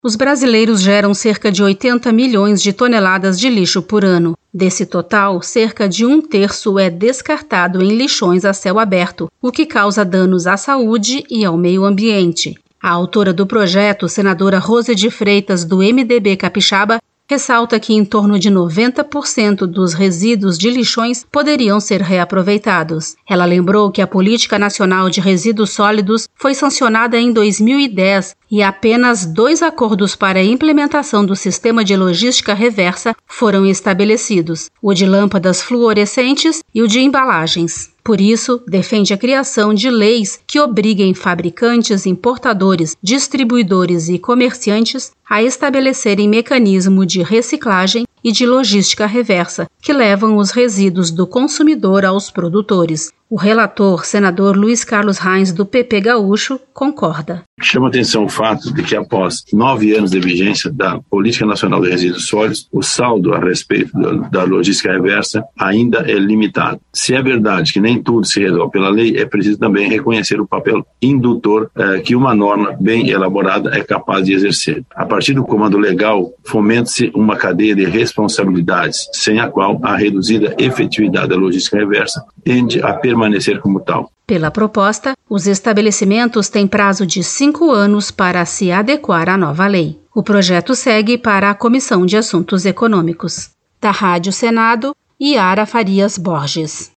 Os brasileiros geram cerca de 80 milhões de toneladas de lixo por ano. Desse total, cerca de 1/3 é descartado em lixões a céu aberto, o que causa danos à saúde e ao meio ambiente. A autora do projeto, senadora Rose de Freitas, do MDB Capixaba, ressalta que em torno de 90% dos resíduos de lixões poderiam ser reaproveitados. Ela lembrou que a Política Nacional de Resíduos Sólidos foi sancionada em 2010 e apenas 2 acordos para a implementação do sistema de logística reversa foram estabelecidos: o de lâmpadas fluorescentes e o de embalagens. Por isso, defende a criação de leis que obriguem fabricantes, importadores, distribuidores e comerciantes a estabelecerem mecanismo de reciclagem e de logística reversa, que levam os resíduos do consumidor aos produtores. O relator, senador Luiz Carlos Reins, do PP Gaúcho, concorda. Chama atenção o fato de que após 9 anos de vigência da Política Nacional de Resíduos Sólidos, o saldo a respeito da logística reversa ainda é limitado. Se é verdade que nem tudo se resolve pela lei, é preciso também reconhecer o papel indutor que uma norma bem elaborada é capaz de exercer. A partir do comando legal, fomenta-se uma cadeia de responsabilidades, sem a qual a reduzida efetividade da logística reversa tende a permanecer como tal. Pela proposta, os estabelecimentos têm prazo de 5 anos para se adequar à nova lei. O projeto segue para a Comissão de Assuntos Econômicos. Da Rádio Senado, Yara Farias Borges.